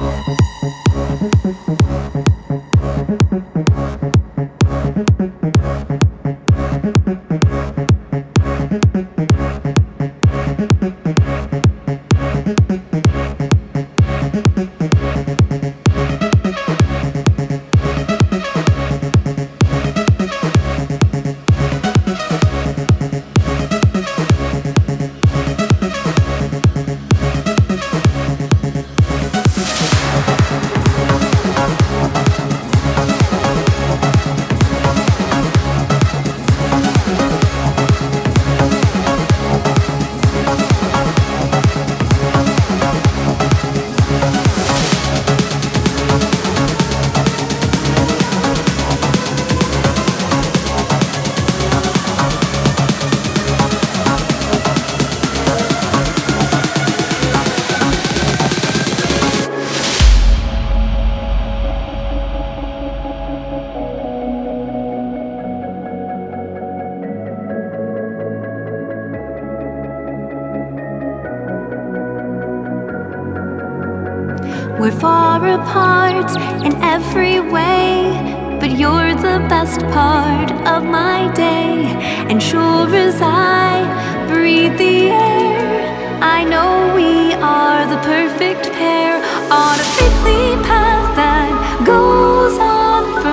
We're far apart in every way, but you're the best part of my day. And sure as I breathe the air, I know we are the perfect pair on a prickly path that goes on for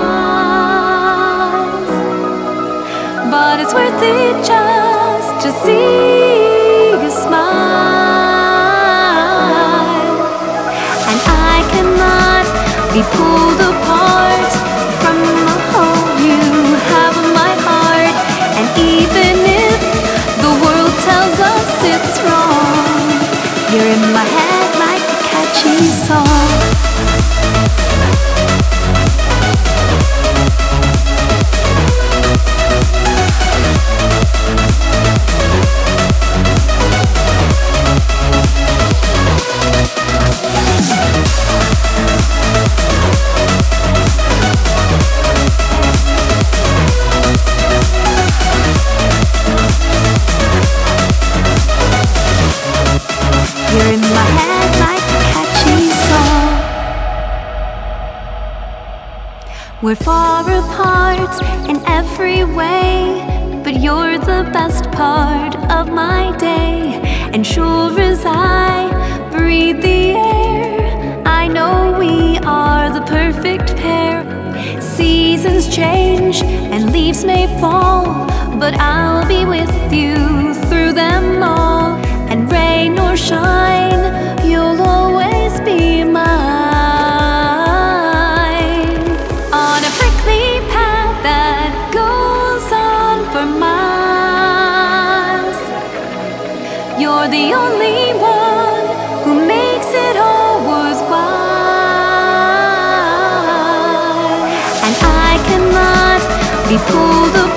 miles. But it's worth it just to see you smile. Be pulled apart from the hole you have in my heart. And even if the world tells us it's wrong, you're in my head like a catchy song. You're in my head like a catchy song. We're far apart in every way, but you're the best part of my day. And sure as I breathe the air, I know we are the perfect pair. Seasons change and leaves may fall, but I'll be with you through them all. And rain or shine, you'll always be mine. On a prickly path that goes on for miles, you're the only one who makes it all worthwhile. And I cannot be pulled away